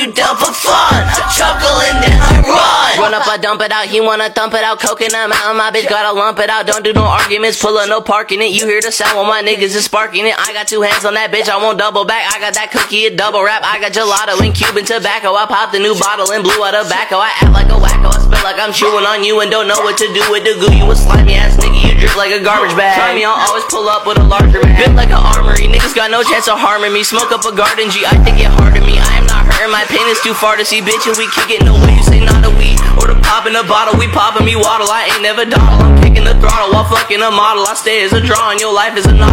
you down for fun. Chuckling, then I run up, I dump it out, he wanna thump it out. Coconut mountain, my bitch gotta lump it out. Don't do no arguments, pull up, no parking it. You hear the sound when my niggas is sparking it. I got 2 hands on that bitch, I won't double back. I got that cookie, a double wrap. I got gelato and Cuban tobacco. I popped a new bottle and blew out tobacco. I act like a wacko, I spit like I'm chewing on you and don't know what to do with the goo. You a slimy ass nigga, you drip like a garbage bag. Try me, I'll always pull up with a larger bag. Bit like an armory, niggas got no chance of harming me. Smoke up a garden G, I think it hard to me. I am not hurting, my pain is too far to see. Bitch, and we kick it, no way you say not a weed. Or the pop in a bottle, we poppin' me waddle. I ain't never dawdle, I'm kicking the throttle while fucking a model. I stay as a draw and your life is a novel.